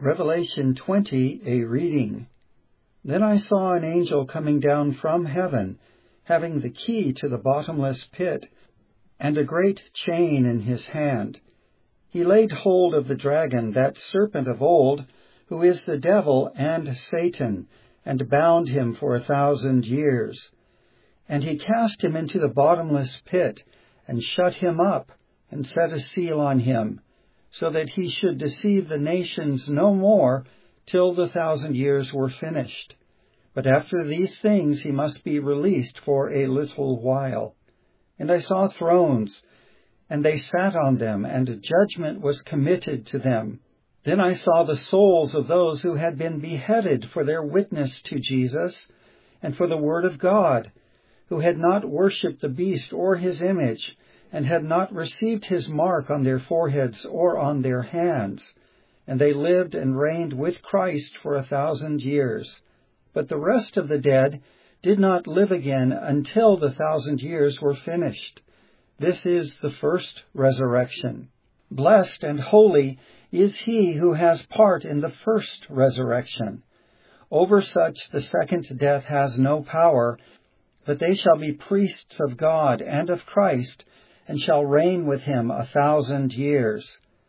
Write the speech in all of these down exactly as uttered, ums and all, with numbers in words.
Revelation twenty, a reading. Then I saw an angel coming down from heaven, having the key to the bottomless pit, and a great chain in his hand. He laid hold of the dragon, that serpent of old, who is the devil and Satan, and bound him for a thousand years. And he cast him into the bottomless pit, and shut him up, and set a seal on him, so that he should deceive the nations no more till the thousand years were finished. But after these things he must be released for a little while. And I saw thrones, and they sat on them, and judgment was committed to them. Then I saw the souls of those who had been beheaded for their witness to Jesus and for the word of God, who had not worshipped the beast or his image, and had not received his mark on their foreheads or on their hands. And they lived and reigned with Christ for a thousand years. But the rest of the dead did not live again until the thousand years were finished. This is the first resurrection. Blessed and holy is he who has part in the first resurrection. Over such the second death has no power, but they shall be priests of God and of Christ, and shall reign with him a thousand years.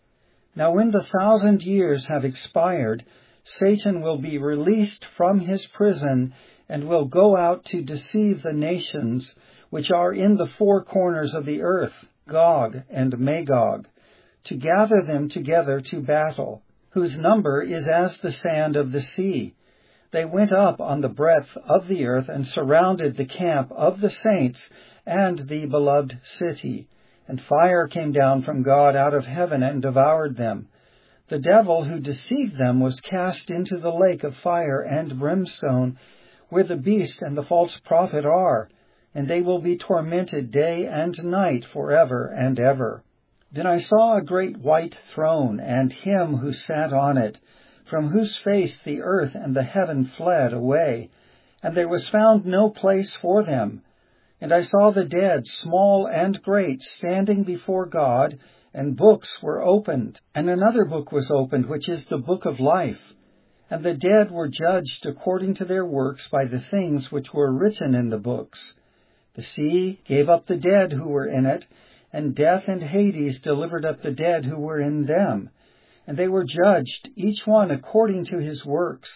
Now when the thousand years have expired, Satan will be released from his prison, and will go out to deceive the nations which are in the four corners of the earth, Gog and Magog, to gather them together to battle, whose number is as the sand of the sea. They went up on the breadth of the earth, and surrounded the camp of the saints and the beloved city. And fire came down from God out of heaven and devoured them. The devil who deceived them was cast into the lake of fire and brimstone, where the beast and the false prophet are, and they will be tormented day and night forever and ever. Then I saw a great white throne, and him who sat on it, from whose face the earth and the heaven fled away, and there was found no place for them. And I saw the dead, small and great, standing before God, and books were opened. And another book was opened, which is the book of life. And the dead were judged according to their works by the things which were written in the books. The sea gave up the dead who were in it, and death and Hades delivered up the dead who were in them. And they were judged, each one according to his works.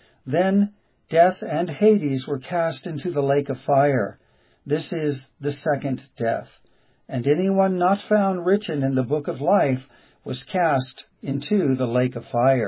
Then death and Hades were cast into the lake of fire. This is the second death. And anyone not found written in the book of life was cast into the lake of fire.